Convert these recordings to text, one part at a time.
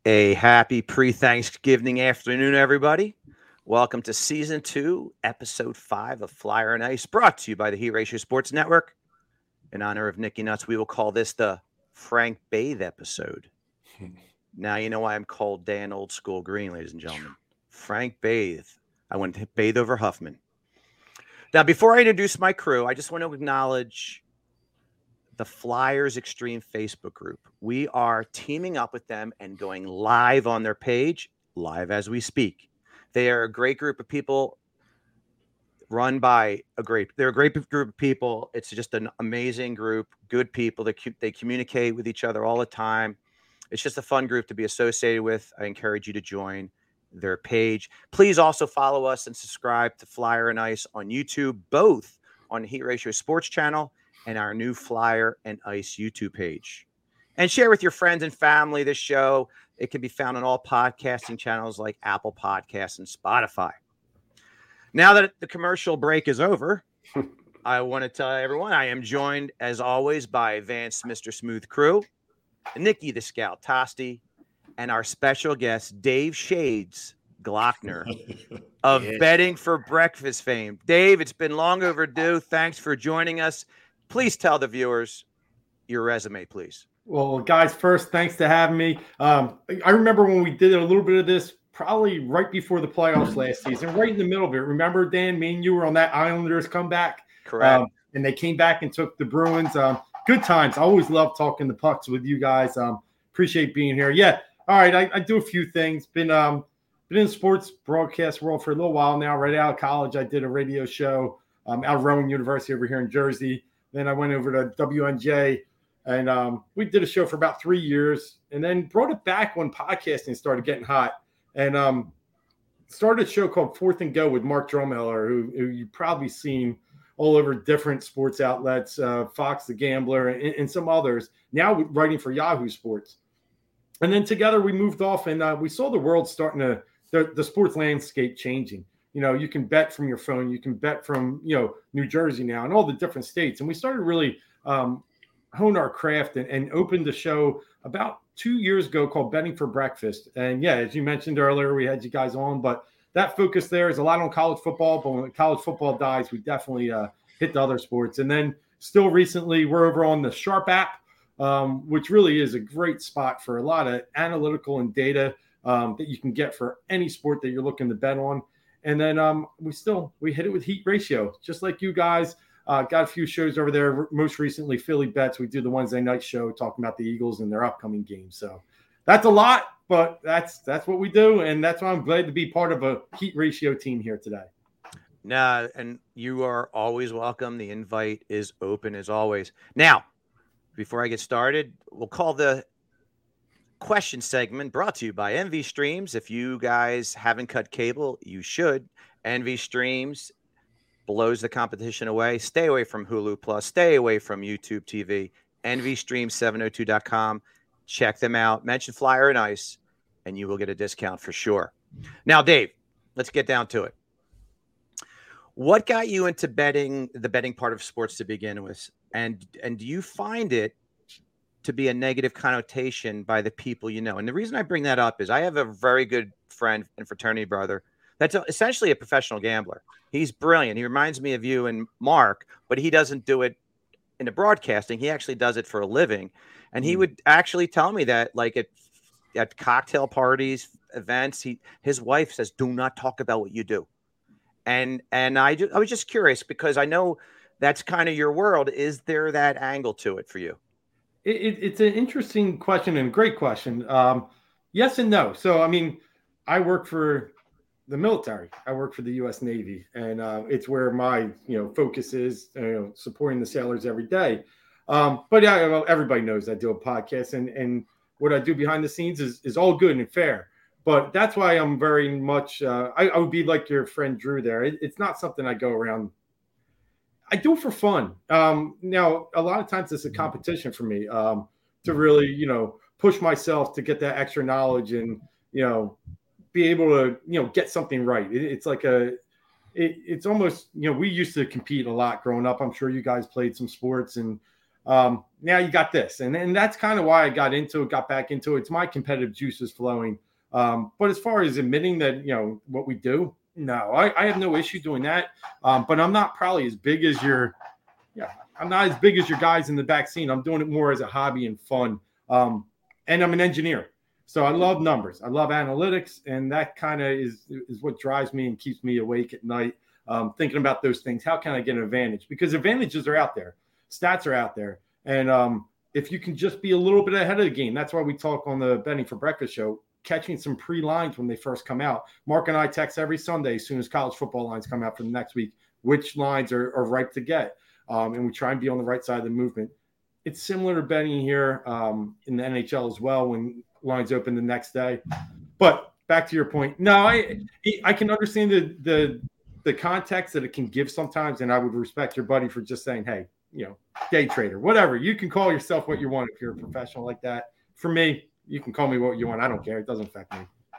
A happy pre-Thanksgiving afternoon, everybody. Welcome to Season 2, Episode 5 of Flyer and Ice, brought to you by the Heat Ratio Sports Network. In honor of Nicky Nuts, we will call this the Frank Bathe episode. Now you know why I'm called Dan Old School Green, ladies and gentlemen. Frank Bathe. I went to bathe over Huffman. Now, before I introduce my crew, I just want to acknowledge the Flyers Extreme Facebook group. We are teaming up with them and going live on their page, live as we speak. They are a great group of people run by they're a great group of people. It's just an amazing group, good people. They communicate with each other all the time. It's just a fun group to be associated with. I encourage you to join their page. Please also follow us and subscribe to Flyer and Ice on YouTube, both on the Heat Ratio Sports channel and our new Flyer and Ice YouTube page. And share with your friends and family this show. It can be found on all podcasting channels like Apple Podcasts and Spotify. Now that the commercial break is over, I want to tell everyone I am joined, as always, by Vance Mr. Smooth Crew, Nicky the Scout Tosti, and our special guest, Dave Shades Glockner of Betting for Breakfast fame. Dave, it's been long overdue. Thanks for joining us. Please tell the viewers your resume, please. Well, guys, first, thanks to having me. I remember when we did a little bit of this, probably right before the playoffs last season, right in the middle of it. Remember, Dan, me and you were on that Islanders comeback? Correct. And they came back and took the Bruins. Good times. I always love talking the pucks with you guys. Appreciate being here. Yeah. All right. I do a few things. Been in the sports broadcast world for a little while now. Right out of college, I did a radio show out of Rowan University over here in Jersey. Then I went over to WNJ, and we did a show for about 3 years, and then brought it back when podcasting started getting hot, and started a show called Fourth and Go with Mark Drumheller, who you've probably seen all over different sports outlets, Fox the Gambler, and some others, now writing for Yahoo Sports. And then together we moved off, and we saw the world starting to the sports landscape changing. You know, you can bet from your phone. You can bet from, New Jersey now and all the different states. And we started really hone our craft and opened the show about 2 years ago called Betting for Breakfast. And, yeah, as you mentioned earlier, we had you guys on. But that focus there is a lot on college football. But when college football dies, we definitely hit the other sports. And then still recently, we're over on the Sharp app, which really is a great spot for a lot of analytical and data that you can get for any sport that you're looking to bet on. And then we hit it with Heat Ratio, just like you guys. Got a few shows over there. Most recently, Philly Bets. We do the Wednesday night show talking about the Eagles and their upcoming games. So that's a lot, but that's what we do, and that's why I'm glad to be part of a Heat Ratio team here today. Nah, and you are always welcome. The invite is open as always. Now, before I get started, we'll call the question segment brought to you by NV Streams. If you guys haven't cut cable, you should. NV Streams blows the competition away. Stay away from Hulu Plus. Stay away from YouTube TV. NVStreams702.com. Check them out. Mention Flyer and Ice, and you will get a discount for sure. Now, Dave, let's get down to it. What got you into the betting part of sports to begin with? And do you find it to be a negative connotation by the people you know? And the reason I bring that up is I have a very good friend and fraternity brother that's essentially a professional gambler. He's brilliant. He reminds me of you and Mark, but he doesn't do it in the broadcasting. He actually does it for a living. And he would actually tell me that, like, at cocktail parties, events, his wife says, "Do not talk about what you do." And I was just curious, because I know that's kind of your world. Is there that angle to it for you? It's an interesting question and a great question. Yes and no. So, I mean, I work for the military. I work for the U.S. Navy, and it's where my focus is, supporting the sailors every day. But yeah, well, everybody knows I do a podcast, and what I do behind the scenes is all good and fair. But that's why I'm very much I would be like your friend Drew there. It's not something I go around. I do it for fun. Now, a lot of times it's a competition for me to really, push myself to get that extra knowledge and, be able to, get something right. It's like it's almost, we used to compete a lot growing up. I'm sure you guys played some sports, and Now you got this. And that's kind of why I got back into it. It's my competitive juices flowing. But as far as admitting that, what we do, no, I have no issue doing that. But I'm not probably as big as I'm not as big as your guys in the back scene. I'm doing it more as a hobby and fun. And I'm an engineer. So I love numbers. I love analytics. And that kind of is what drives me and keeps me awake at night, thinking about those things. How can I get an advantage? Because advantages are out there. Stats are out there. And if you can just be a little bit ahead of the game, that's why we talk on the Betting for Breakfast show, catching some pre-lines when they first come out. Mark and I text every Sunday as soon as college football lines come out for the next week, which lines are ripe to get. And we try and be on the right side of the movement. It's similar to betting here in the NHL as well when lines open the next day. But back to your point, no, I can understand the context that it can give sometimes, and I would respect your buddy for just saying, hey, day trader, whatever. You can call yourself what you want if you're a professional like that. For me, you can call me what you want. I don't care. It doesn't affect me.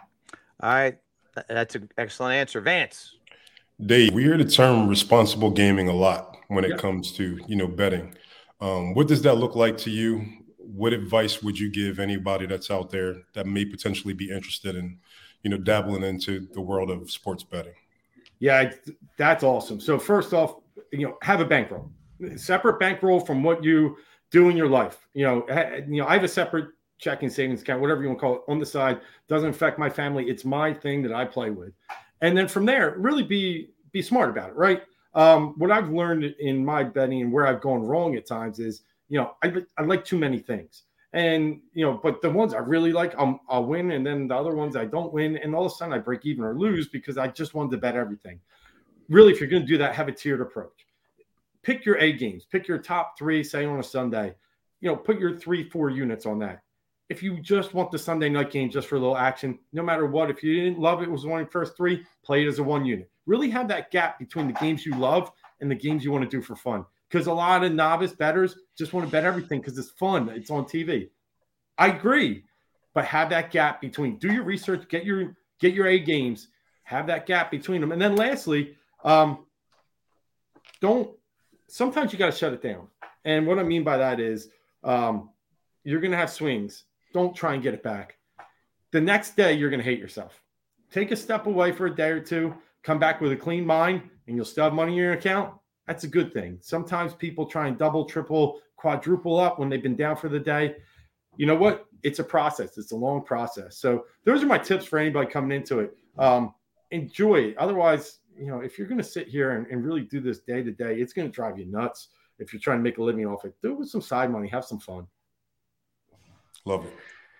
All right. That's an excellent answer. Vance. Dave, we hear the term responsible gaming a lot when it comes to, betting. What does that look like to you? What advice would you give anybody that's out there that may potentially be interested in, dabbling into the world of sports betting? Yeah, that's awesome. So first off, have a bankroll, separate bankroll from what you do in your life. I have a separate checking savings account, whatever you want to call it, on the side. Doesn't affect my family. It's my thing that I play with. And then from there, really be smart about it, right? What I've learned in my betting and where I've gone wrong at times is, I like too many things. And, but the ones I really like, I'll win. And then the other ones I don't win. And all of a sudden I break even or lose because I just wanted to bet everything. Really, if you're going to do that, have a tiered approach. Pick your A games, pick your top 3, say on a Sunday, put your 3-4 units on that. If you just want the Sunday night game just for a little action, no matter what, if you didn't love it, was one of the first 3, play it as a 1 unit. Really have that gap between the games you love and the games you want to do for fun. Because a lot of novice bettors just want to bet everything because it's fun. It's on TV. I agree. But have that gap between, do your research, get your A games, have that gap between them. And then lastly, sometimes you got to shut it down. And what I mean by that is you're going to have swings. Don't try and get it back. The next day, you're going to hate yourself. Take a step away for a day or two, come back with a clean mind, and you'll still have money in your account. That's a good thing. Sometimes people try and double, triple, quadruple up when they've been down for the day. You know what? It's a process. It's a long process. So those are my tips for anybody coming into it. Enjoy it. Otherwise, if you're going to sit here and really do this day to day, it's going to drive you nuts. If you're trying to make a living off it, do it with some side money. Have some fun. Love it.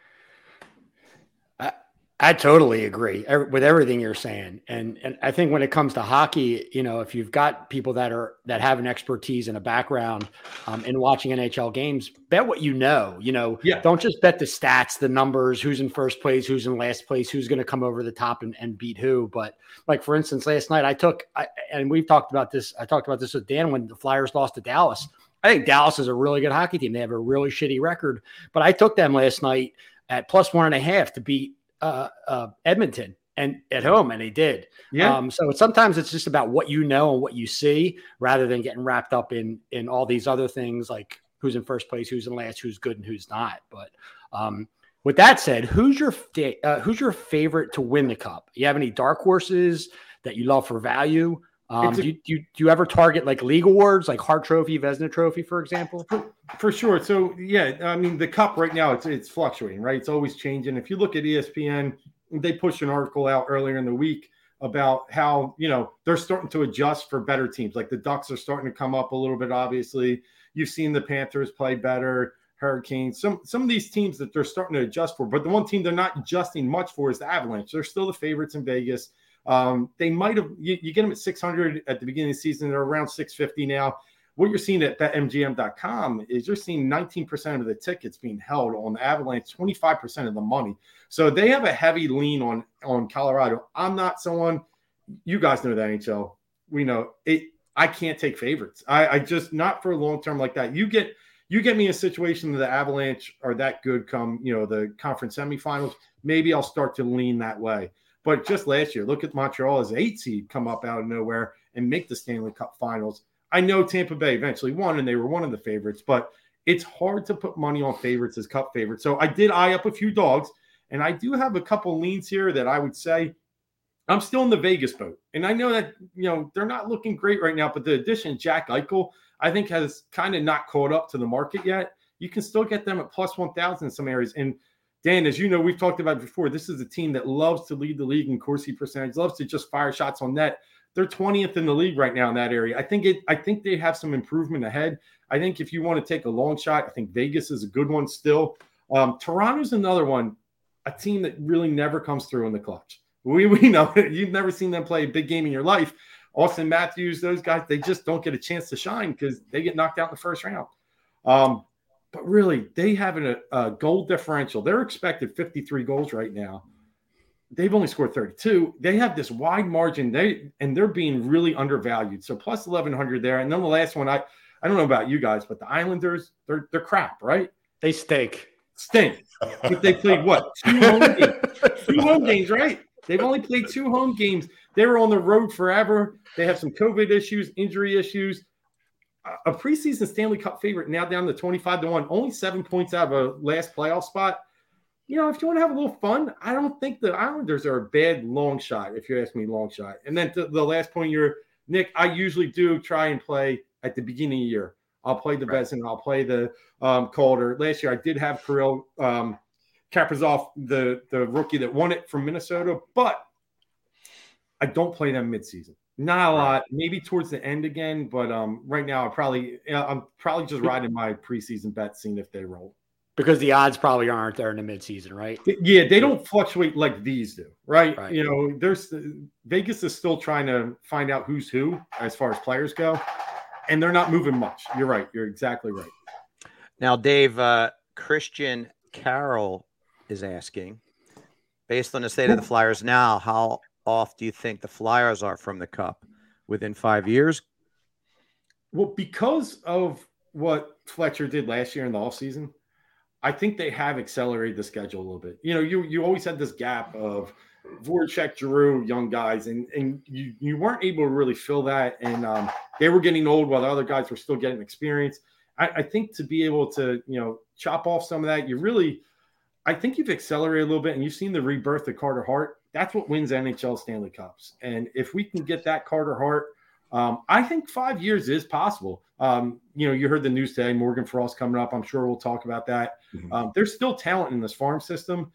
I totally agree with everything you're saying. And I think when it comes to hockey, if you've got people that have an expertise and a background in watching NHL games, bet what don't just bet the stats, the numbers, who's in first place, who's in last place, who's going to come over the top and beat who. But like, for instance, last night and we've talked about this. I talked about this with Dan when the Flyers lost to Dallas. I think Dallas is a really good hockey team. They have a really shitty record, but I took them last night at +1.5 to beat Edmonton and at home, and they did. Yeah. So sometimes it's just about what and what you see, rather than getting wrapped up in all these other things like who's in first place, who's in last, who's good, and who's not. But with that said, who's your favorite to win the cup? You have any dark horses that you love for value? Do you ever target like league awards, like Hart Trophy, Vezina Trophy, for example? For sure. So yeah, I mean, the cup right now it's fluctuating, right? It's always changing. If you look at ESPN, they pushed an article out earlier in the week about how they're starting to adjust for better teams. Like the Ducks are starting to come up a little bit. Obviously, you've seen the Panthers play better, Hurricanes, some of these teams that they're starting to adjust for. But the one team they're not adjusting much for is the Avalanche. They're still the favorites in Vegas. They might have you get them at 600 at the beginning of the season. They're around 650 now. What you're seeing at BetMGM.com is you're seeing 19% of the tickets being held on the Avalanche, 25% of the money. So they have a heavy lean on Colorado. I'm not someone, you guys know the NHL. We know it. I can't take favorites. I just not for a long term like that. You get me in a situation that the Avalanche are that good come the conference semifinals. Maybe I'll start to lean that way. But just last year, look at Montreal as 8 seed come up out of nowhere and make the Stanley Cup Finals. I know Tampa Bay eventually won, and they were one of the favorites. But it's hard to put money on favorites as cup favorites. So I did eye up a few dogs, and I do have a couple leans here that I would say I'm still in the Vegas boat. And I know that, they're not looking great right now, but the addition of Jack Eichel, I think, has kind of not caught up to the market yet. You can still get them at plus 1,000 in some areas. And Dan, as you know, we've talked about before, this is a team that loves to lead the league in Corsi percentage, loves to just fire shots on net. They're 20th in the league right now in that area. I think they have some improvement ahead. I think if you want to take a long shot, I think Vegas is a good one still. Toronto's another one, a team that really never comes through in the clutch. We know you've never seen them play a big game in your life. Austin Matthews, those guys, they just don't get a chance to shine because they get knocked out in the first round. But really, they have a goal differential. They're expected 53 goals right now. They've only scored 32. They have this wide margin. They're being really undervalued. So plus 1,100 there. And then the last one, I don't know about you guys, but the Islanders, they're crap, right? They stink. But they played what? 2 home games. 2 home games, right? They've only played 2 home games. They were on the road forever. They have some COVID issues, injury issues. A preseason Stanley Cup favorite now down to 25-1, only 7 points out of a last playoff spot. If you want to have a little fun, I don't think the Islanders are a bad long shot, if you ask me, long shot. And then the last point here, Nick, I usually do try and play at the beginning of the year. I'll play the Vezina, I'll play the Calder. Last year I did have Kirill Kaprizov, the rookie that won it from Minnesota, but I don't play them midseason. Not a lot, maybe towards the end again, but right now I'm probably just riding my preseason bet, seeing if they roll. Because the odds probably aren't there in the midseason, right? Yeah, they don't fluctuate like these do, right? There's Vegas is still trying to find out who's who as far as players go, and they're not moving much. You're right. You're exactly right. Now, Dave, Christian Carroll is asking, based on the state of the Flyers now, how off do you think the Flyers are from the Cup within 5 years? Well, because of what Fletcher did last year in the offseason, I think they have accelerated the schedule a little bit. You always had this gap of Voracek, Giroux, young guys, and you weren't able to really fill that. And they were getting old while the other guys were still getting experience. I think to be able to, chop off some of that, I think you've accelerated a little bit, and you've seen the rebirth of Carter Hart. That's what wins NHL Stanley Cups. And if we can get that Carter Hart, I think 5 years is possible. You heard the news today, Morgan Frost coming up. I'm sure we'll talk about that. Mm-hmm. There's still talent in this farm system.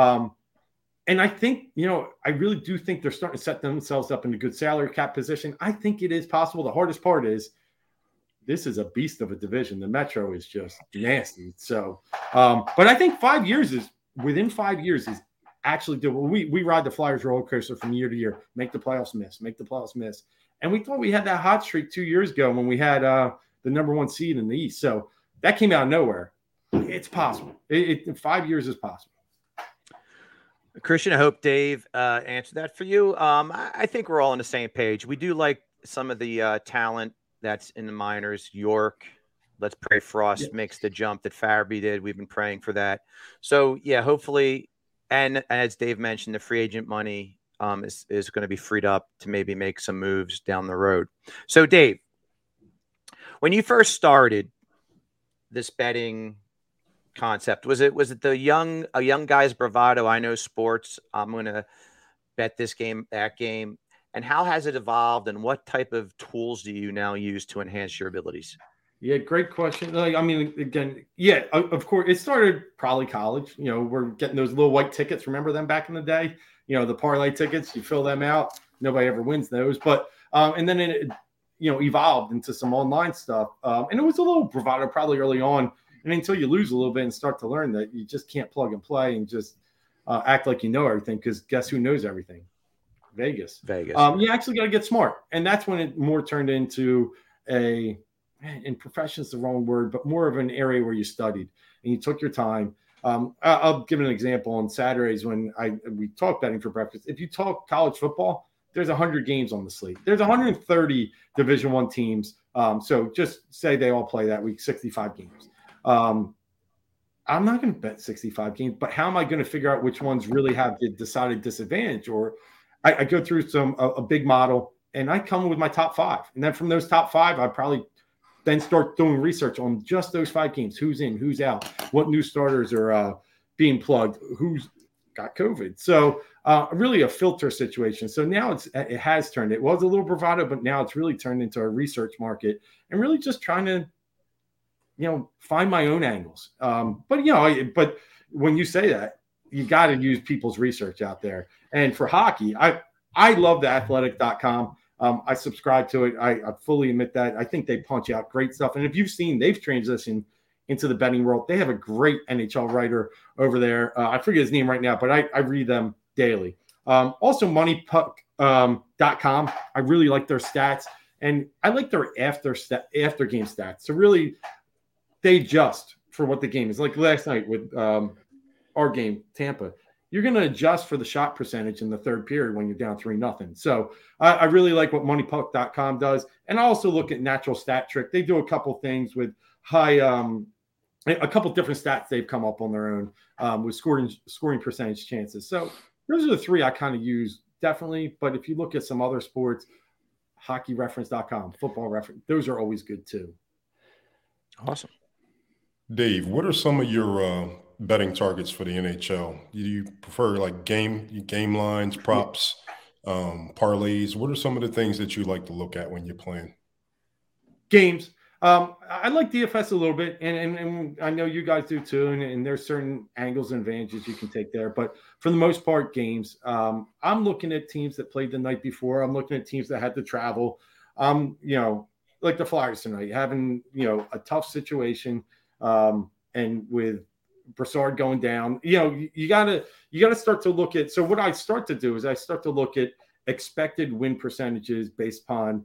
And I think, I really do think they're starting to set themselves up in a good salary cap position. I think it is possible. The hardest part is this is a beast of a division. The Metro is just nasty. So, but I think within 5 years is actually doable. We ride the Flyers roller coaster from year to year, make the playoffs miss. And we thought we had that hot streak 2 years ago when we had the number 1 seed in the East. So that came out of nowhere. It's possible. 5 years is possible. Christian, I hope Dave answered that for you. I think we're all on the same page. We do like some of the talent that's in the minors. York, let's pray Frost makes the jump that Farabee did. We've been praying for that. So, yeah, hopefully, and as Dave mentioned, the free agent money is going to be freed up to maybe make some moves down the road. So, Dave, when you first started this betting concept, was it a young guy's bravado? I know sports. I'm going to bet this game, that game. And how has it evolved, and what type of tools do you now use to enhance your abilities? Yeah, great question. Of course, it started probably college. We're getting those little white tickets. Remember them back in the day? The parlay tickets, you fill them out. Nobody ever wins those. But and then it evolved into some online stuff. And it was a little bravado probably early on. And until you lose a little bit and start to learn that you just can't plug and play and just act like you know everything, because guess who knows everything? Vegas. You actually got to get smart. And that's when it more turned into and profession is the wrong word, but more of an area where you studied and you took your time. I'll give an example. On Saturdays when we talk betting for breakfast, if you talk college football, there's 100 games on the slate. There's 130 Division I teams. So just say they all play that week, 65 games. I'm not going to bet 65 games, but how am I going to figure out which ones really have the decided disadvantage? Or I go through a big model and I come with my top 5. And then from those top 5, I probably then start doing research on just those 5 games. Who's in, who's out, what new starters are being plugged, who's got COVID. So really a filter situation. So now it has turned. It was a little bravado, but now it's really turned into a research market and really just trying to, find my own angles. But when you say that, you got to use people's research out there. And for hockey, I love the athletic.com. I subscribe to it. I fully admit that. I think they punch out great stuff. And if you've seen, they've transitioned into the betting world. They have a great NHL writer over there. I forget his name right now, but I read them daily. Also, moneypuck.com. I really like their stats, and I like their after game stats. So really, they adjust for what the game is. Like last night with our game, Tampa. You're going to adjust for the shot percentage in the third period when you're down 3-0. So I really like what moneypuck.com does. And I also look at Natural Stat Trick. They do a couple things with high a couple different stats they've come up on their own with scoring percentage chances. So those are the 3 I kind of use definitely. But if you look at some other sports, hockeyreference.com, football reference, those are always good too. Awesome. Dave, what are some of your betting targets for the NHL? Do you prefer like game lines, props, parlays? What are some of the things that you like to look at when you're playing? Games. I like DFS a little bit, and I know you guys do too, and there's certain angles and advantages you can take there. But for the most part, games. I'm looking at teams that played the night before. I'm looking at teams that had to travel. Like the Flyers tonight, having a tough situation, and with Brassard going down, you gotta start to look at. So what I start to do is I start to look at expected win percentages based upon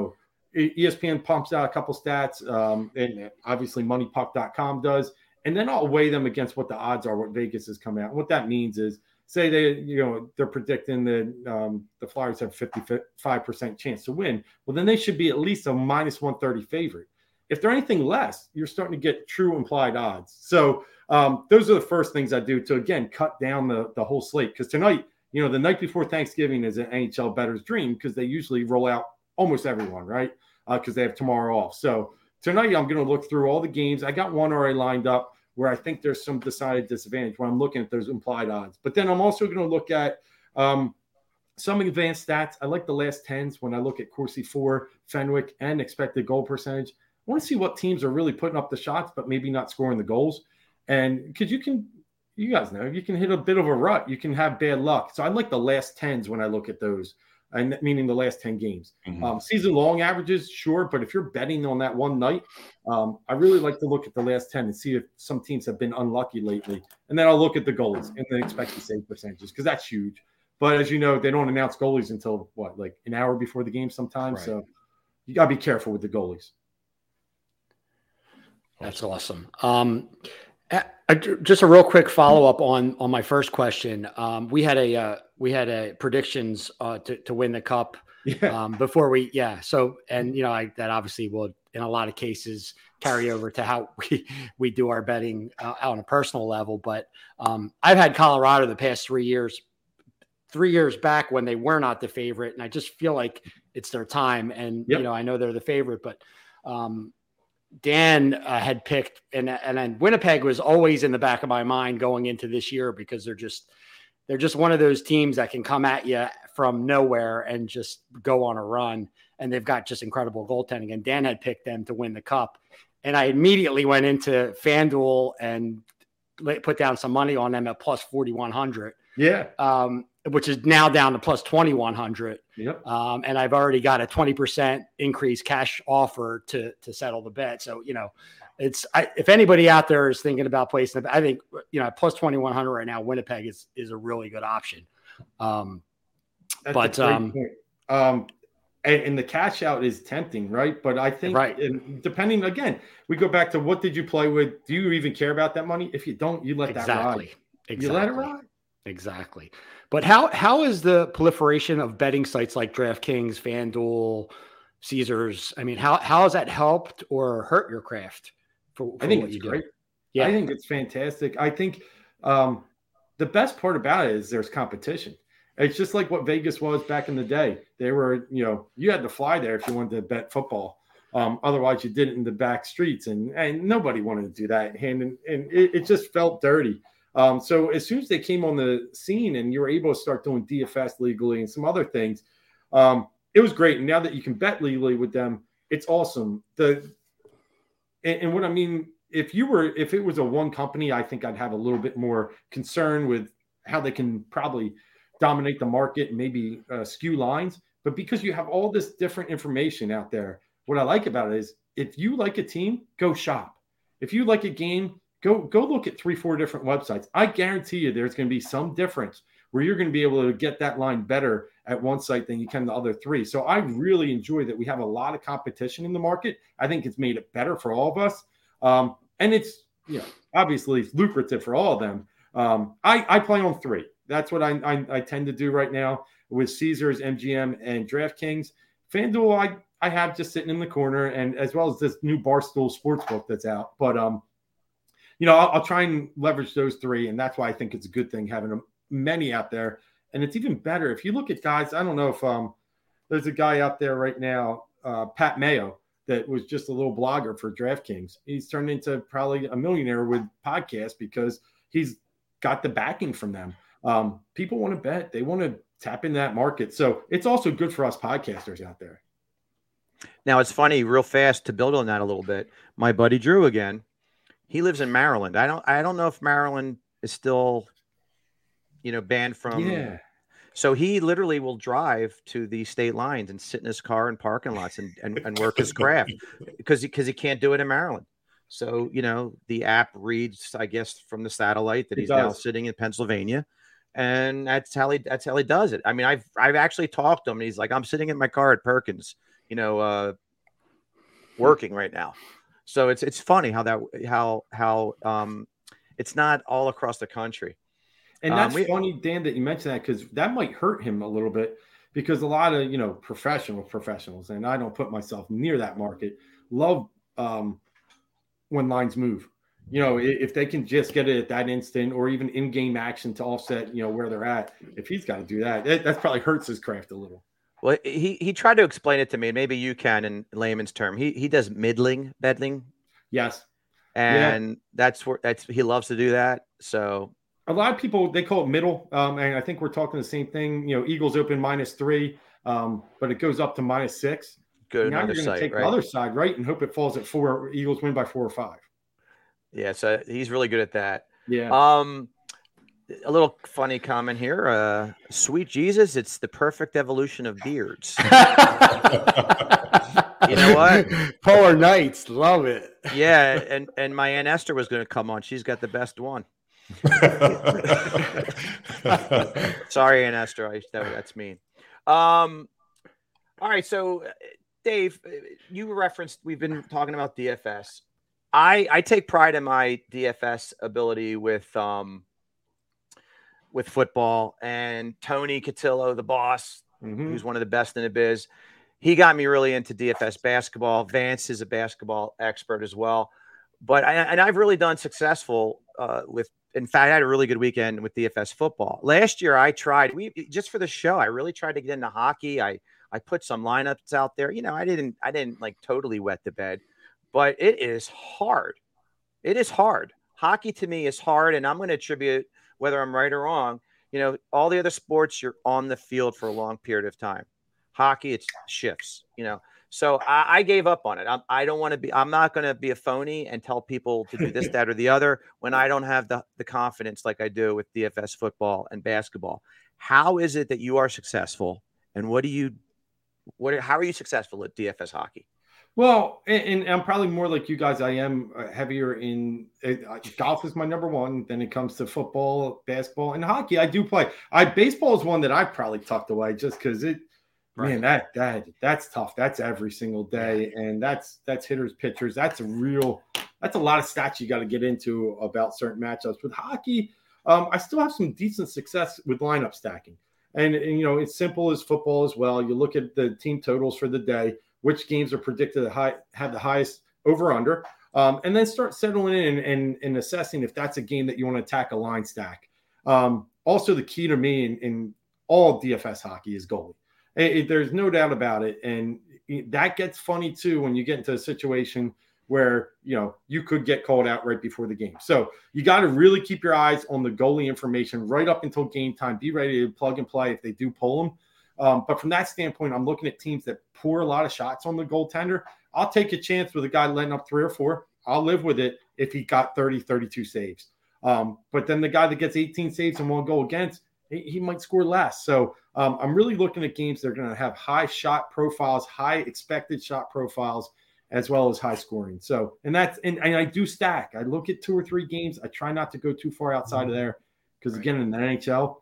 ESPN pumps out a couple stats, and obviously moneypuck.com does, and then I'll weigh them against what the odds are, what Vegas has come out. What that means is, say they're predicting that the Flyers have 55% chance to win. Well, then they should be at least a minus 130 favorite. If they're anything less, you're starting to get true implied odds. So those are the first things I do to, again, cut down the whole slate. Because tonight, the night before Thanksgiving is an NHL bettor's dream because they usually roll out almost everyone, right? Because they have tomorrow off. So tonight I'm going to look through all the games. I got one already lined up where I think there's some decided disadvantage when I'm looking at those implied odds. But then I'm also going to look at some advanced stats. I like the last 10s when I look at Corsi 4, Fenwick, and expected goal percentage. I want to see what teams are really putting up the shots, but maybe not scoring the goals. And because you guys know, you can hit a bit of a rut. You can have bad luck. So I like the last 10s when I look at those, and meaning the last 10 games. Mm-hmm. Season long averages, sure. But if you're betting on that one night, I really like to look at the last 10 and see if some teams have been unlucky lately. And then I'll look at the goals and the expected save percentages because that's huge. But as you know, they don't announce goalies until like an hour before the game sometimes. Right. So you got to be careful with the goalies. That's awesome. Just a real quick follow-up on my first question. We had a predictions to win the cup before we. So, and that obviously will in a lot of cases carry over to how we do our betting on a personal level. But I've had Colorado the past 3 years. 3 years back when they were not the favorite, and I just feel like it's their time. And I know they're the favorite, but Dan had picked, and then Winnipeg was always in the back of my mind going into this year because they're just one of those teams that can come at you from nowhere and just go on a run. And they've got just incredible goaltending. And Dan had picked them to win the cup. And I immediately went into FanDuel and put down some money on them at plus 4,100. Yeah. Which is now down to plus 2,100. Yep. And I've already got a 20% increase cash offer to settle the bet. So, if anybody out there is thinking about placing it, I think, plus 2,100 right now, Winnipeg is a really good option. And the cash out is tempting, right? But I think, depending, again, we go back to what did you play with? Do you even care about that money? If you don't, you let that ride. Exactly. You let it ride. Exactly. But how is the proliferation of betting sites like DraftKings, FanDuel, Caesars? I mean, how has that helped or hurt your craft? I think it's great. Yeah, I think it's fantastic. I think the best part about it is there's competition. It's just like what Vegas was back in the day. They were, you had to fly there if you wanted to bet football. Otherwise, you did it in the back streets, and nobody wanted to do that. And it just felt dirty. So as soon as they came on the scene and you were able to start doing DFS legally and some other things, it was great. And now that you can bet legally with them, it's awesome. And what I mean, if it was a one company, I think I'd have a little bit more concern with how they can probably dominate the market and maybe skew lines. But because you have all this different information out there, what I like about it is if you like a team, go shop. If you like a game, go look at 3-4 different websites. I guarantee you there's going to be some difference where you're going to be able to get that line better at one site than you can the other three. So I really enjoy that we have a lot of competition in the market. I think it's made it better for all of us. And it's, obviously it's lucrative for all of them. I play on 3. That's what I tend to do right now with Caesars, MGM, and DraftKings. FanDuel, I have just sitting in the corner, and as well as this new Barstool Sportsbook that's out. But, I'll try and leverage those 3, and that's why I think it's a good thing having many out there. And it's even better if you look at guys. I don't know if there's a guy out there right now, Pat Mayo, that was just a little blogger for DraftKings. He's turned into probably a millionaire with podcasts because he's got the backing from them. People want to bet. They want to tap into that market. So it's also good for us podcasters out there. Now, it's funny, real fast, to build on that a little bit. My buddy Drew, again, he lives in Maryland. I don't know if Maryland is still, banned from. Yeah. So he literally will drive to the state lines and sit in his car in parking lots and work his craft because he can't do it in Maryland. So, the app reads, I guess, from the satellite that he's now sitting in Pennsylvania. And that's how he does it. I mean, I've actually talked to him, and he's like, I'm sitting in my car at Perkins, working right now. So it's funny how it's not all across the country. And that's funny, Dan, that you mentioned that, because that might hurt him a little bit, because a lot of, professionals, and I don't put myself near that market, love when lines move. If they can just get it at that instant, or even in-game action to offset, where they're at. If he's got to do that probably hurts his craft a little. Well, he tried to explain it to me. Maybe you can in layman's term. He does middling betting. Yes. And he loves to do that. So a lot of people, they call it middle. And I think we're talking the same thing. Eagles open -3, but it goes up to -6. Good. Now you're going to take the other side, right? And hope it falls at 4. Eagles win by 4 or 5. Yeah. So he's really good at that. Yeah. A little funny comment here. Sweet Jesus, it's the perfect evolution of beards. You know what? Polar Knights, love it. Yeah, and my Aunt Esther was going to come on. She's got the best one. Sorry, Aunt Esther. That's mean. All right, so Dave, you referenced, we've been talking about DFS. I take pride in my DFS ability with football, and Tony Cotillo, the boss, who's one of the best in the biz. He got me really into DFS basketball. Vance is a basketball expert as well. But I've really done successful in fact, I had a really good weekend with DFS football. Last year I tried, just for the show, I really tried to get into hockey. I put some lineups out there. I didn't like totally wet the bed, but it is hard. It is hard. Hockey to me is hard, and I'm going to attribute, whether I'm right or wrong, all the other sports, you're on the field for a long period of time. Hockey, it's shifts, So I gave up on it. I'm not going to be a phony and tell people to do this, that, or the other when I don't have the confidence like I do with DFS football and basketball. How is it that you are successful, and how are you successful at DFS hockey? Well, and I'm probably more like you guys. I am heavier in golf is my number one. Then it comes to football, basketball, and hockey. I do play. Baseball is one that I've probably tucked away just because man, that's tough. That's every single day, and that's hitters, pitchers. That's a lot of stats you got to get into about certain matchups. With hockey, I still have some decent success with lineup stacking, and it's simple as football as well. You look at the team totals for the day, which games are predicted to have the highest over/under, and then start settling in and assessing if that's a game that you want to attack a line stack. Also, the key to me in all DFS hockey is goalie. There's no doubt about it. And that gets funny too when you get into a situation where, you could get called out right before the game. So you got to really keep your eyes on the goalie information right up until game time. Be ready to plug and play if they do pull them. But from that standpoint, I'm looking at teams that pour a lot of shots on the goaltender. I'll take a chance with a guy letting up 3 or 4. I'll live with it if he got 30, 32 saves. But then the guy that gets 18 saves and 1 goal against, he might score less. So I'm really looking at games that are going to have high shot profiles, high expected shot profiles, as well as high scoring. So, and I do stack. I look at 2 or 3 games. I try not to go too far outside of there because, again, in the NHL,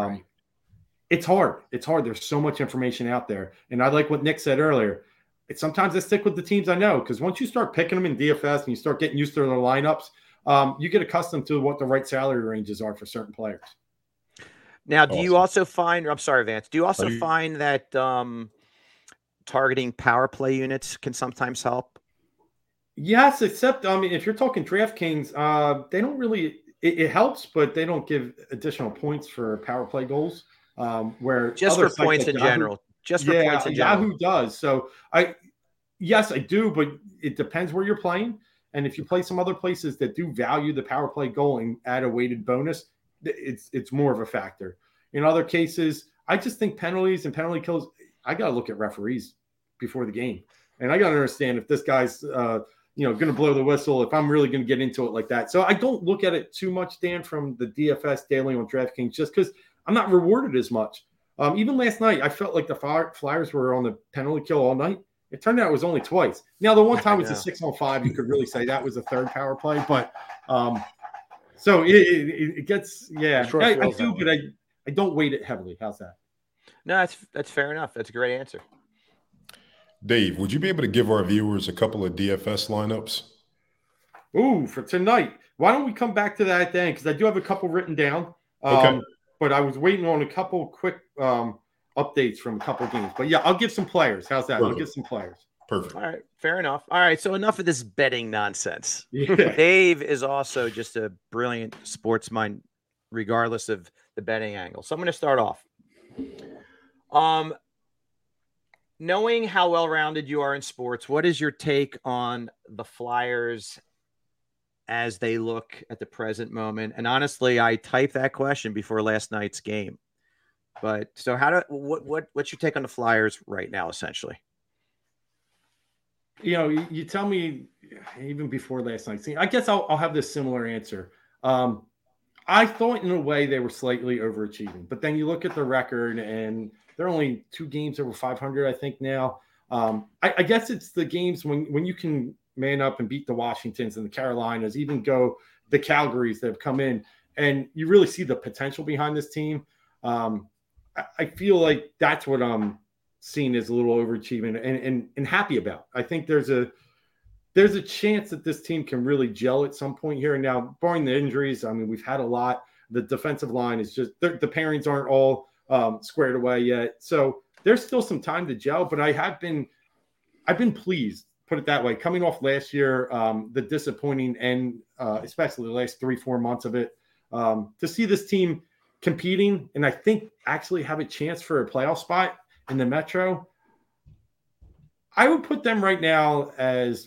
it's hard. It's hard. There's so much information out there. And I like what Nick said earlier. Sometimes I stick with the teams I know, because once you start picking them in DFS and you start getting used to their lineups, you get accustomed to what the right salary ranges are for certain players. Now, do you also find – I'm sorry, Vance. Do you also find that targeting power play units can sometimes help? Yes, except, if you're talking DraftKings, they don't really – it helps, but they don't give additional points for power play goals. Where just for points in general. Just for points in general. Yahoo does. So yes, I do, but it depends where you're playing. And if you play some other places that do value the power play goal and add a weighted bonus, it's more of a factor. In other cases, I just think penalties and penalty kills, I got to look at referees before the game. And I got to understand if this guy's going to blow the whistle, if I'm really going to get into it like that. So I don't look at it too much, Dan, from the DFS daily on DraftKings, just because I'm not rewarded as much. Even last night, I felt like the Flyers were on the penalty kill all night. It turned out it was only twice. Now, the one time was a 6-on-5. You could really say that was a third power play. But so it gets, I do, but I don't weight it heavily. How's that? No, that's fair enough. That's a great answer. Dave, would you be able to give our viewers a couple of DFS lineups? Ooh, for tonight. Why don't we come back to that then? Because I do have a couple written down. Okay. But I was waiting on a couple quick updates from a couple games. But, I'll give some players. How's that? Perfect. I'll give some players. Perfect. All right. Fair enough. All right. So enough of this betting nonsense. Yeah. Dave is also just a brilliant sports mind, regardless of the betting angle. So I'm going to start off. Knowing how well-rounded you are in sports, what is your take on the Flyers as they look at the present moment? And honestly, I typed that question before last night's game. But so what's your take on the Flyers right now, essentially? You tell me even before last night's game, I guess I'll have this similar answer. I thought in a way they were slightly overachieving, but then you look at the record and they're only 2 games over 500, I think now. I guess it's the games when you can man up and beat the Washingtons and the Carolinas, even go the Calgarys that have come in, and you really see the potential behind this team. I feel like that's what I'm seeing as a little overachieving and happy about. I think there's a chance that this team can really gel at some point here. And now, barring the injuries, we've had a lot. The defensive line is just the pairings aren't all squared away yet, so there's still some time to gel. But I've been pleased, put it that way, coming off last year, the disappointing end, especially the last 3-4 months of it, to see this team competing and I think actually have a chance for a playoff spot in the Metro. I would put them right now as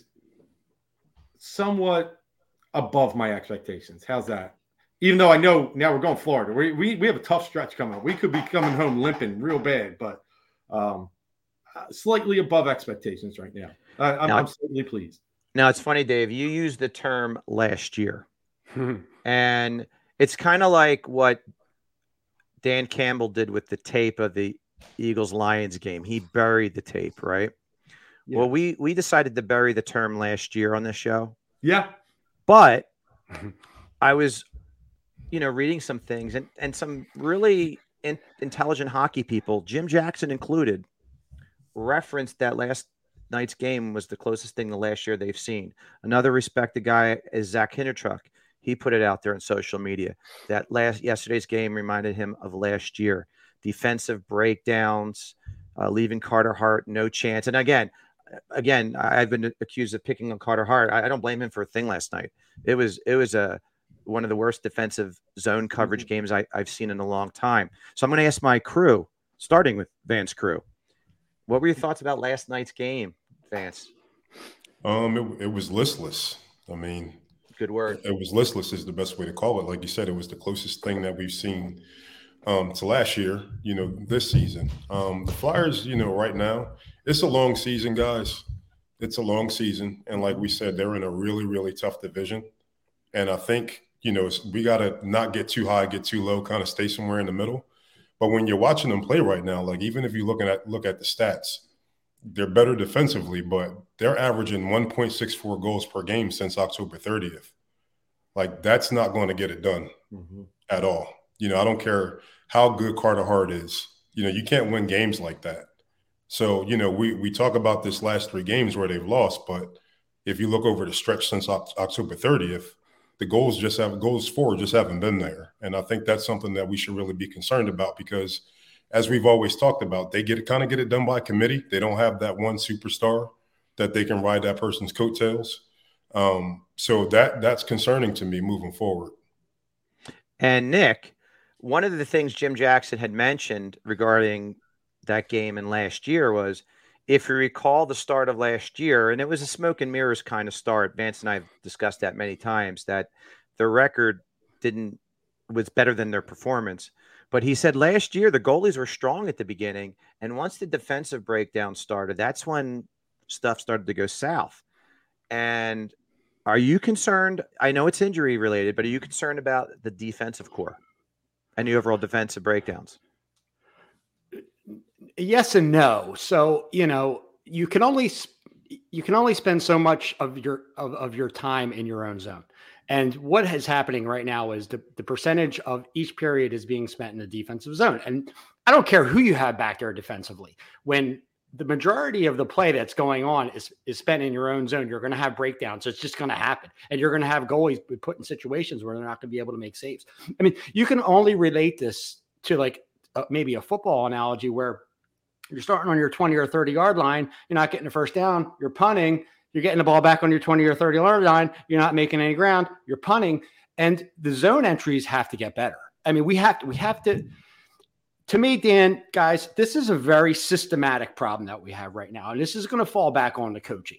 somewhat above my expectations. How's that? Even though I know now we're going Florida. We have a tough stretch coming up. We could be coming home limping real bad, but slightly above expectations right now. I'm certainly pleased. Now, it's funny, Dave, you used the term last year. And it's kind of like what Dan Campbell did with the tape of the Eagles-Lions game. He buried the tape, right? Yeah. Well, we decided to bury the term last year on this show. Yeah. But I was, reading some things and some really intelligent hockey people, Jim Jackson included, referenced that last night's game was the closest thing to last year they've seen. Another respected guy is Zach Hindertruck. He put it out there on social media that yesterday's game reminded him of last year. Defensive breakdowns, leaving Carter Hart no chance. And again, I've been accused of picking on Carter Hart. I don't blame him for a thing last night. It was one of the worst defensive zone coverage games I've seen in a long time. So I'm going to ask my crew, starting with Van's crew, What were your thoughts about last night's game, Vance? It was listless. I mean, good word. It was listless is the best way to call it. Like you said, it was the closest thing that we've seen to last year, this season. The Flyers, right now, it's a long season, guys. It's a long season. And like we said, they're in a really, really tough division. And I think, we got to not get too high, get too low, kind of stay somewhere in the middle. But when you're watching them play right now, like even if you look at the stats, they're better defensively, but they're averaging 1.64 goals per game since October 30th. Like that's not going to get it done at all. I don't care how good Carter Hart is. You can't win games like that. So, we talk about this last 3 games where they've lost, but if you look over the stretch since October 30th, the goals for just haven't been there. And I think that's something that we should really be concerned about because as we've always talked about, they kind of get it done by committee. They don't have that one superstar that they can ride that person's coattails. So that's concerning to me moving forward. And Nick, one of the things Jim Jackson had mentioned regarding that game in last year was, if you recall the start of last year, and it was a smoke and mirrors kind of start. Vance and I have discussed that many times, that the record was better than their performance. But he said last year the goalies were strong at the beginning, and once the defensive breakdown started, that's when stuff started to go south. And are you concerned? I know it's injury related, but are you concerned about the defensive core and the overall defensive breakdowns? Yes and no. So, you can only spend so much of your time in your own zone. And what is happening right now is the percentage of each period is being spent in the defensive zone. And I don't care who you have back there defensively. When the majority of the play that's going on is spent in your own zone, you're going to have breakdowns. So it's just going to happen. And you're going to have goalies be put in situations where they're not going to be able to make saves. I mean, you can only relate this to like maybe a football analogy where you're starting on your 20 or 30 yard line. You're not getting the first down. You're punting. You're getting the ball back on your 20 or 30 yard line. You're not making any ground. You're punting. And the zone entries have to get better. I mean, we have to me, Dan, guys, this is a very systematic problem that we have right now. And this is going to fall back on the coaching.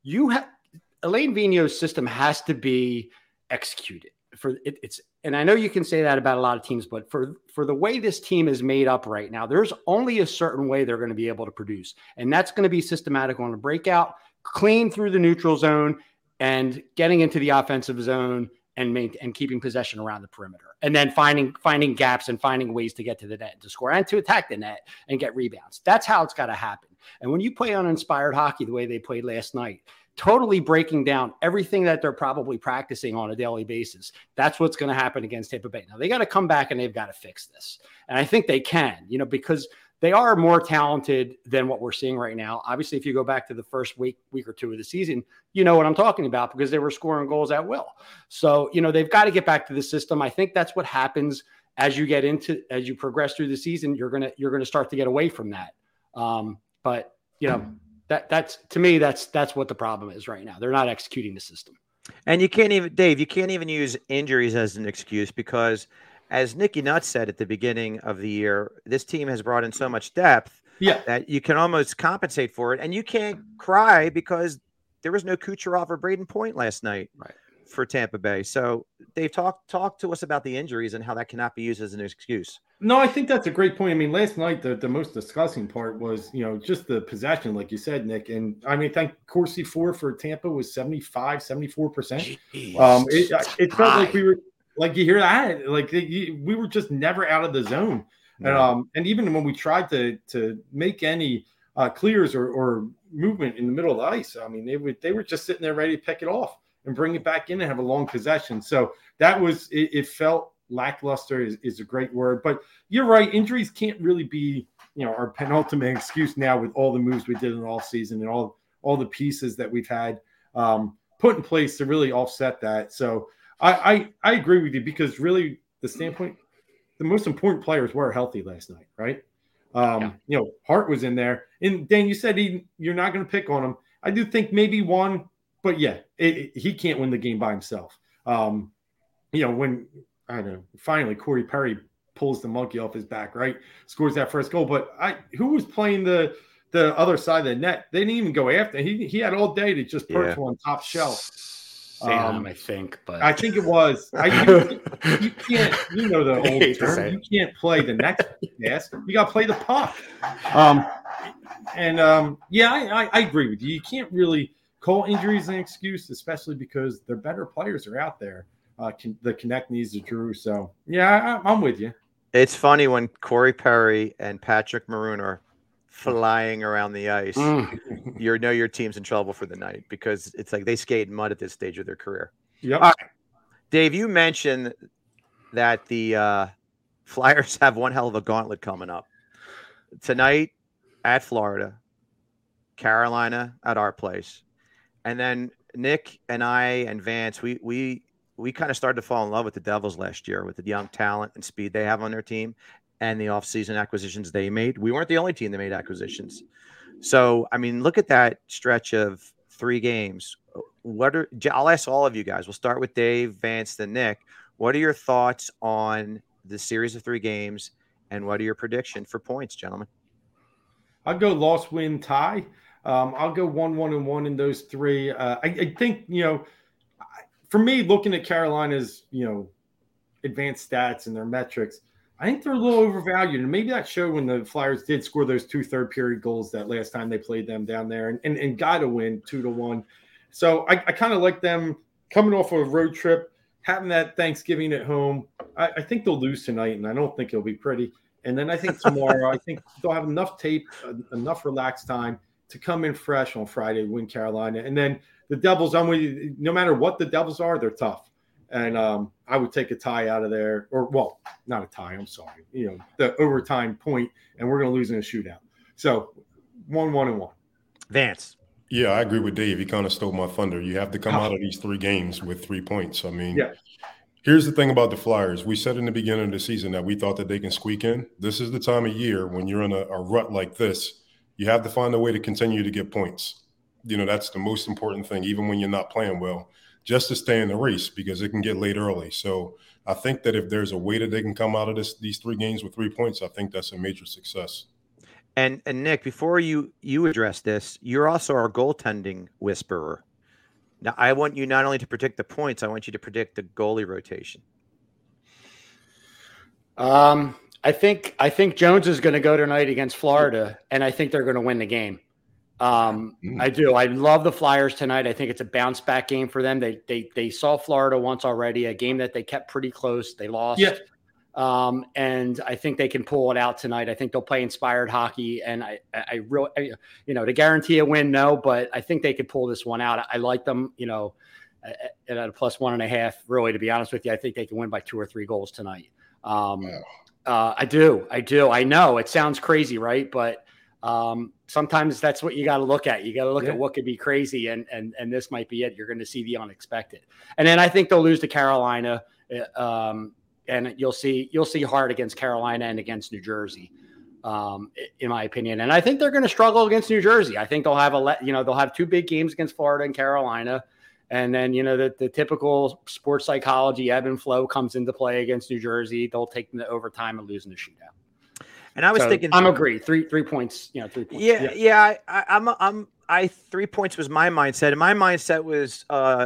Elaine Vigneault's system has to be executed and I know you can say that about a lot of teams, but for the way this team is made up right now, there's only a certain way they're going to be able to produce. And that's going to be systematic on a breakout, clean through the neutral zone and getting into the offensive zone and keeping possession around the perimeter. And then finding gaps and finding ways to get to the net, to score and to attack the net and get rebounds. That's how it's got to happen. And when you play uninspired hockey the way they played last night, totally breaking down everything that they're probably practicing on a daily basis, that's what's going to happen against Tampa Bay. Now, they got to come back and they've got to fix this. And I think they can, because they are more talented than what we're seeing right now. Obviously, if you go back to the first week or two of the season, you know what I'm talking about because they were scoring goals at will. So, they've got to get back to the system. I think that's what happens as you progress through the season. You're going to start to get away from that. But that's to me, that's what the problem is right now. They're not executing the system. And you can't even use injuries as an excuse because, as Nicky Nutt said at the beginning of the year, this team has brought in so much depth that you can almost compensate for it. And you can't cry because there was no Kucherov or Braden Point last night for Tampa Bay. So Dave, talk to us about the injuries and how that cannot be used as an excuse. No, I think that's a great point. I mean, last night, the most disgusting part was, just the possession, like you said, Nick. And I mean, I think Corsi for Tampa was 74%. It felt like we were, like you hear that, like we were just never out of the zone. Yeah. And even when we tried to make any clears or movement in the middle of the ice, I mean, they were just sitting there ready to pick it off and bring it back in and have a long possession. So that was, it felt lackluster is a great word, but you're right. Injuries can't really be, our penultimate excuse now with all the moves we did in all season and all the pieces that we've had put in place to really offset that. So I agree with you because really the most important players were healthy last night, right? Hart was in there, and Dan, you said you're not going to pick on him. I do think maybe one, but he can't win the game by himself. When I don't know, finally Corey Perry pulls the monkey off his back, right? Scores that first goal. But who was playing the the other side of the net. They didn't even go after. He had all day to just perch one top shelf. I think, but I think it was. You can't. You know the old term. You can't play the next pass. You got to play the puck. I agree with you. You can't really call injuries an excuse, especially because their better players are out there. The Konechny's, the Drew. So yeah, I'm with you. It's funny when Corey Perry and Patrick Maroon are flying around the ice. You know your team's in trouble for the night because it's like they skate in mud at this stage of their career. Yep. All right. Dave, you mentioned that the Flyers have one hell of a gauntlet coming up tonight at Florida, Carolina at our place, and then Nick and I and Vance, we kind of started to fall in love with the Devils last year with the young talent and speed they have on their team and the offseason acquisitions they made. We weren't the only team that made acquisitions. So, I mean, look at that stretch of 3 games. I'll ask all of you guys. We'll start with Dave, Vance, then Nick. What are your thoughts on the series of 3 games, and what are your predictions for points, gentlemen? I'll go loss, win, tie. I'll go 1-1-1 in those 3. I think, for me, looking at Carolina's, advanced stats and their metrics, I think they're a little overvalued. And maybe that showed when the Flyers did score those 2 third-period goals that last time they played them down there and got a win 2-1. So I kind of like them coming off of a road trip, having that Thanksgiving at home. I think they'll lose tonight, and I don't think it'll be pretty. And then I think tomorrow, I think they'll have enough tape, enough relaxed time to come in fresh on Friday, win Carolina. And then the Devils, no matter what the Devils are, they're tough. And I would take a tie out of there, not a tie, I'm sorry. The overtime point, and we're going to lose in a shootout. So 1-1-1. Vance. Yeah, I agree with Dave. He kind of stole my thunder. You have to come out of these 3 games with 3 points. I mean, Here's the thing about the Flyers. We said in the beginning of the season that we thought that they can squeak in. This is the time of year when you're in a rut like this, you have to find a way to continue to get points. That's the most important thing, even when you're not playing well, just to stay in the race because it can get late early. So I think that if there's a way that they can come out of these 3 games with 3 points, I think that's a major success. And Nick, before you address this, you're also our goaltending whisperer. Now, I want you not only to predict the points, I want you to predict the goalie rotation. I think Jones is going to go tonight against Florida, and I think they're going to win the game. I do. I love the Flyers tonight. I think it's a bounce back game for them. They saw Florida once already, a game that they kept pretty close. They lost. Yeah. And I think they can pull it out tonight. I think they'll play inspired hockey, and I really, to guarantee a win, no, but I think they could pull this one out. I like them, at a +1.5. Really, to be honest with you, I think they can win by 2 or 3 goals tonight. I do. I know it sounds crazy, right? But sometimes that's what you got to look at. You got to look at what could be crazy, and this might be it. You're going to see the unexpected, and then I think they'll lose to Carolina. And you'll see hard against Carolina and against New Jersey, in my opinion. And I think they're going to struggle against New Jersey. I think they'll have they'll have 2 big games against Florida and Carolina, and then the typical sports psychology ebb and flow comes into play against New Jersey. They'll take them to overtime and lose in the shootout. And I was thinking, I'm agree 3 points. 3 points. Yeah. I 3 points was my mindset, and my mindset was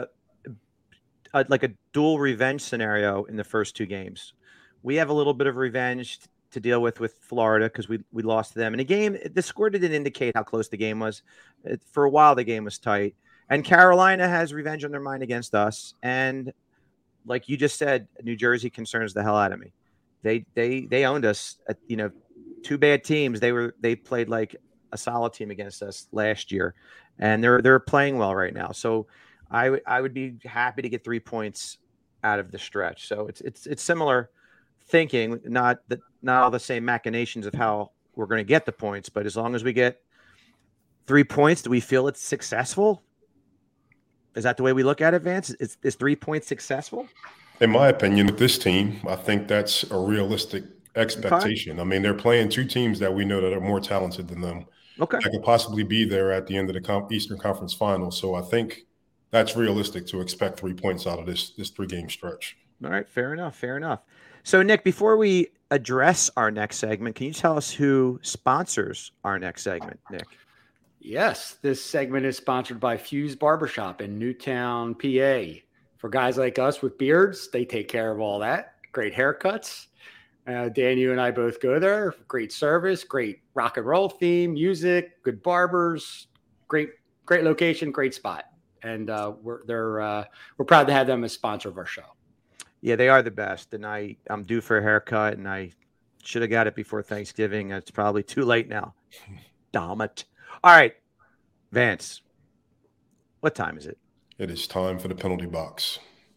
like a dual revenge scenario in the first 2 games. We have a little bit of revenge to deal with Florida because we lost to them. In a game, the score didn't indicate how close the game was. For a while, the game was tight. And Carolina has revenge on their mind against us. And like you just said, New Jersey concerns the hell out of me. They owned us. 2 bad teams. They played like a solid team against us last year, and they're playing well right now. So I would be happy to get 3 points out of the stretch. So it's similar thinking, not all the same machinations of how we're going to get the points, but as long as we get 3 points, do we feel it's successful? Is that the way we look at it, Vance? Is 3 points successful? In my opinion, with this team, I think that's a realistic expectation. Okay. I mean, they're playing 2 teams that we know that are more talented than them. Okay. That could possibly be there at the end of the Eastern Conference Finals. So I think that's realistic to expect 3 points out of this 3-game stretch. All right. Fair enough. So, Nick, before we address our next segment, can you tell us who sponsors our next segment, Nick? Yes, this segment is sponsored by Fuse Barbershop in Newtown, PA. For guys like us with beards, they take care of all that. Great haircuts. Dan, you and I both go there. Great service, great rock and roll theme, music, good barbers, great location, great spot. And we're proud to have them as sponsor of our show. Yeah, they are the best. And I'm due for a haircut, and I should have got it before Thanksgiving. It's probably too late now. Damn it. All right, Vance, what time is it? It is time for the penalty box.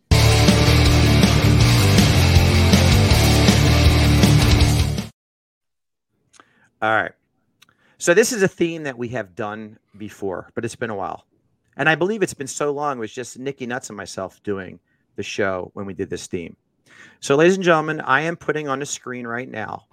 All right. So this is a theme that we have done before, but it's been a while. And I believe it's been so long, it was just Nicky Nuts and myself doing the show when we did this theme. So, ladies and gentlemen, I am putting on the screen right now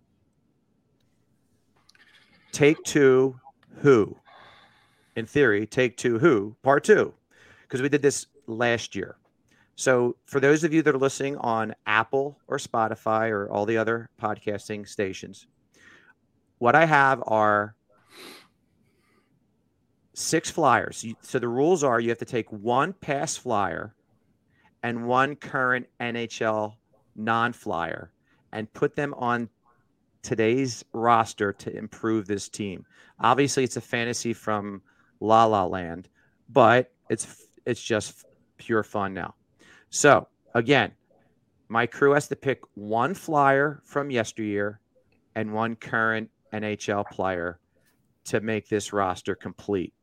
Take Two Who. In theory, Take Two Who, Part 2, because we did this last year. So for those of you that are listening on Apple or Spotify or all the other podcasting stations, what I have are 6 flyers. So the rules are you have to take 1 past flyer and 1 current NHL non-flyer and put them on today's roster to improve this team. Obviously, it's a fantasy from La La Land, but it's just pure fun now. So again, my crew has to pick 1 flyer from yesteryear and 1 current NHL player to make this roster complete.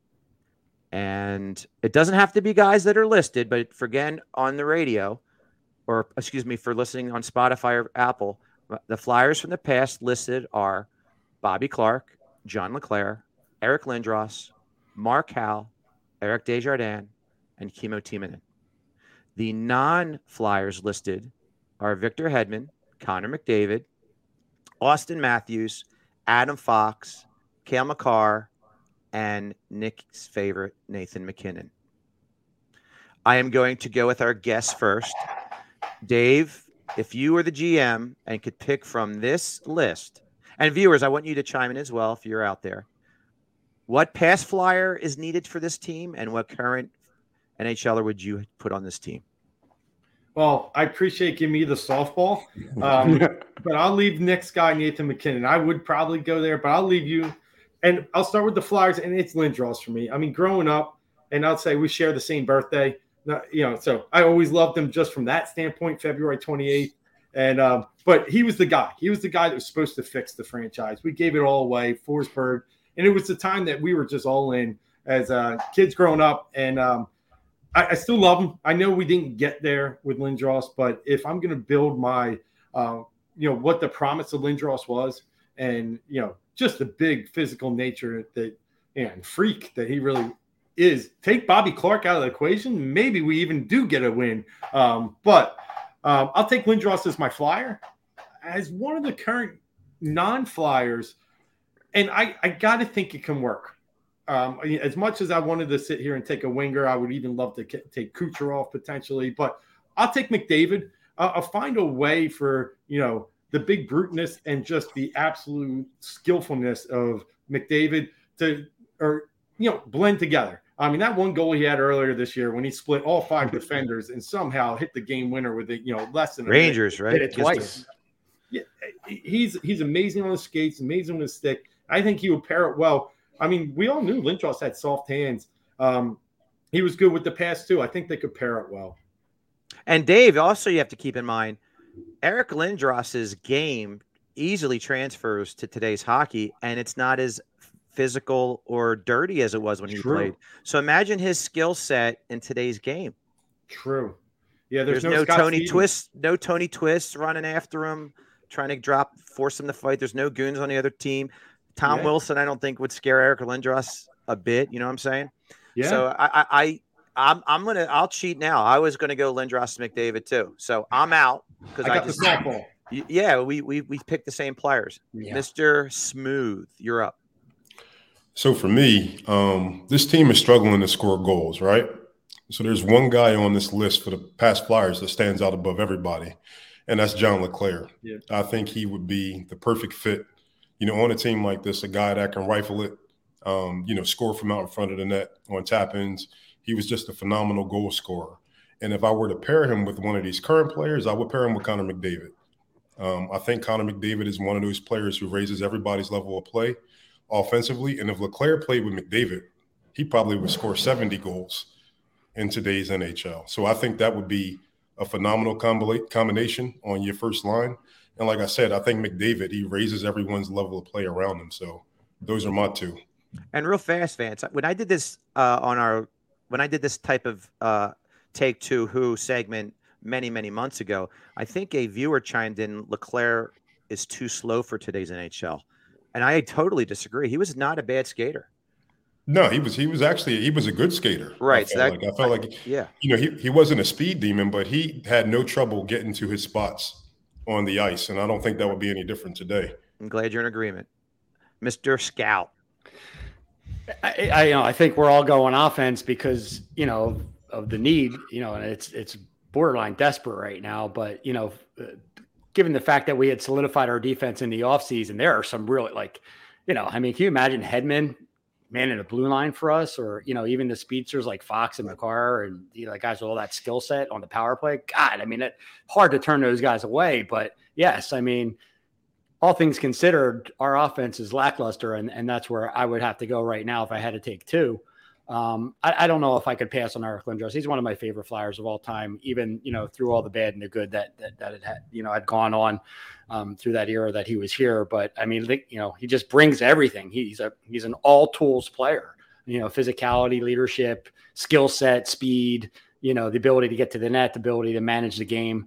And it doesn't have to be guys that are listed, but for again on the radio, or excuse me, for listening on Spotify or Apple, the flyers from the past listed are Bobby Clarke, John LeClair, Eric Lindros, Mark Howe, Eric Desjardins, and Kimmo Timonen. The non-flyers listed are Victor Hedman, Connor McDavid, Austin Matthews, Adam Fox, Cale Makar, and Nick's favorite, Nathan MacKinnon. I am going to go with our guests first. Dave, if you were the GM and could pick from this list, and viewers, I want you to chime in as well if you're out there. What pass flyer is needed for this team, and what current NHLer would you put on this team? Well, I appreciate giving me the softball, but I'll leave Nick's guy, Nathan MacKinnon. I would probably go there, but I'll leave you. And I'll start with the Flyers, and it's Lindros for me. I mean, growing up, and I'd say we share the same birthday, so I always loved him just from that standpoint, February 28th. And but he was the guy. He was the guy that was supposed to fix the franchise. We gave it all away, Forsberg. And it was the time that we were just all in as kids growing up. And I still love him. I know we didn't get there with Lindros, but if I'm going to build my, what the promise of Lindros was, and, just the big physical nature and freak that he really is, take Bobby Clarke out of the equation, maybe we even do get a win. But I'll take Lindros as my flyer. As one of the current non-flyers, and I got to think it can work. As much as I wanted to sit here and take a winger, I would even love to take Kucherov potentially. But I'll take McDavid. I'll find a way for, the big bruteness and just the absolute skillfulness of McDavid to blend together. I mean, that one goal he had earlier this year when he split all 5 defenders and somehow hit the game winner with it, less than Rangers, right? Did it twice. Yeah, he's amazing on the skates, amazing on the stick. I think he would pair it well. I mean, we all knew Lindros had soft hands. He was good with the pass too. I think they could pair it well. And Dave, also you have to keep in mind, Eric Lindros's game easily transfers to today's hockey, and it's not as physical or dirty as it was when he played. So imagine his skill set in today's game. True. Yeah, there's no Tony Twist, no Tony Twist running after him, trying to force him to fight. There's no goons on the other team. Tom Wilson, I don't think would scare Eric Lindros a bit. You know what I'm saying? Yeah. So I'll cheat now. I was going to go Lindros McDavid too. So I'm out because I just softball. Yeah, we picked the same players. Yeah. Mr. Smooth, you're up. So for me, this team is struggling to score goals, right? So there's one guy on this list for the past Flyers that stands out above everybody, and that's John LeClair. Yeah. I think he would be the perfect fit, on a team like this, a guy that can rifle it, score from out in front of the net on tap-ins. He was just a phenomenal goal scorer. And if I were to pair him with one of these current players, I would pair him with Connor McDavid. I think Connor McDavid is one of those players who raises everybody's level of play offensively. And if LeClair played with McDavid, he probably would score 70 goals in today's NHL. So I think that would be a phenomenal combination on your first line. And like I said, I think McDavid, he raises everyone's level of play around him. So those are my two. And real fast, Vance, when I did this when I did this type of Take Two Who segment many, many months ago, I think a viewer chimed in, LeClair is too slow for today's NHL. And I totally disagree. He was not a bad skater. No, he was a good skater. Right. I felt like he wasn't a speed demon, but he had no trouble getting to his spots on the ice. And I don't think that would be any different today. I'm glad you're in agreement. Mr. Scout. I think we're all going offense because, of the need, and it's borderline desperate right now. But, given the fact that we had solidified our defense in the offseason, there are some really can you imagine Hedman manning a blue line for us, or, even the speedsters like Fox and McCarr and guys with all that skill set on the power play? God, it's hard to turn those guys away. But yes, all things considered, our offense is lackluster, and that's where I would have to go right now if I had to take two. I don't know if I could pass on Eric Lindros. He's one of my favorite Flyers of all time, even, through all the bad and the good that it had, had gone on through that era that he was here. But he just brings everything. He's an all tools player, physicality, leadership, skill set, speed, the ability to get to the net, the ability to manage the game.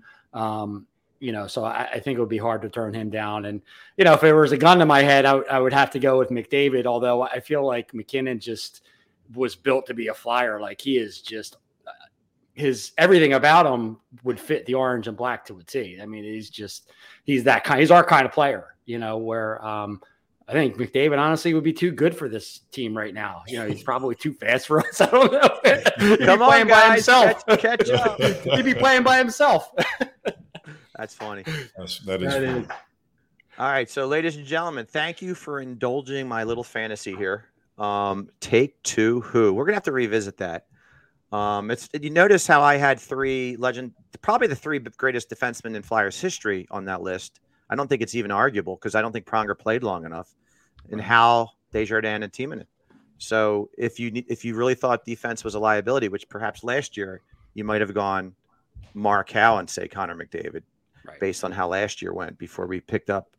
So I think it would be hard to turn him down. And, if there was a gun to my head, I would have to go with McDavid, although I feel like McKinnon just was built to be a Flyer. Like, he is just everything about him would fit the orange and black to a T. He's our kind of player, where I think McDavid honestly would be too good for this team right now. He's probably too fast for us. I don't know. Come on, guys, by himself. Catch up. He'd be playing by himself. That's funny. That is. All right. So, ladies and gentlemen, thank you for indulging my little fantasy here. Take Two Who. We're going to have to revisit that. You notice how I had probably the three greatest defensemen in Flyers history on that list. I don't think it's even arguable because I don't think Pronger played long enough, and Hal, Desjardins, and Timonen. So if you really thought defense was a liability, which perhaps last year you might have gone Mark Howe and say Connor McDavid, right, based on how last year went before we picked up,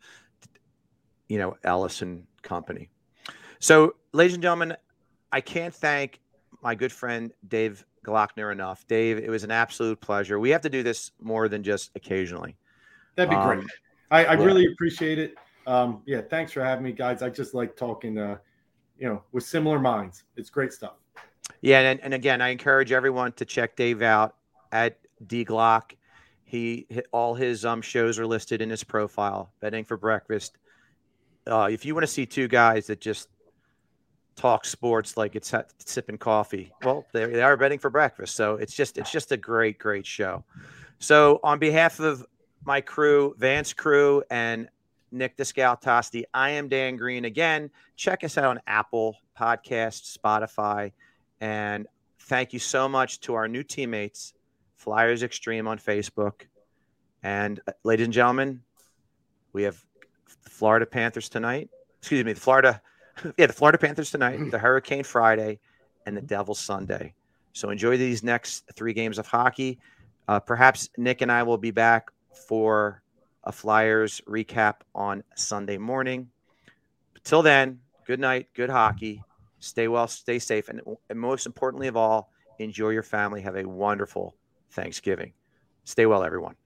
Ellis and company. So, ladies and gentlemen, I can't thank my good friend Dave Glockner enough. Dave, it was an absolute pleasure. We have to do this more than just occasionally. That'd be great. I really appreciate it. Thanks for having me, guys. I just like talking, with similar minds. It's great stuff. Yeah, and again, I encourage everyone to check Dave out at D Glock. All his shows are listed in his profile. Betting for Breakfast. If you want to see two guys that just talk sports like it's sipping coffee, well, they are betting for breakfast. So it's just a great, great show. So on behalf of my crew, Vance Crew, and Nick the Scout Tosti, I am Dan Green. Again, check us out on Apple Podcasts, Spotify, and thank you so much to our new teammates, Flyers Extreme on Facebook. And ladies and gentlemen, we have the Florida Panthers tonight. Excuse me, the Florida Panthers tonight, the Hurricane Friday, and the Devils Sunday. So enjoy these next 3 games of hockey. Perhaps Nick and I will be back for a Flyers recap on Sunday morning. But till then, good night, good hockey. Stay well, stay safe, and most importantly of all, enjoy your family. Have a wonderful Thanksgiving. Stay well, everyone.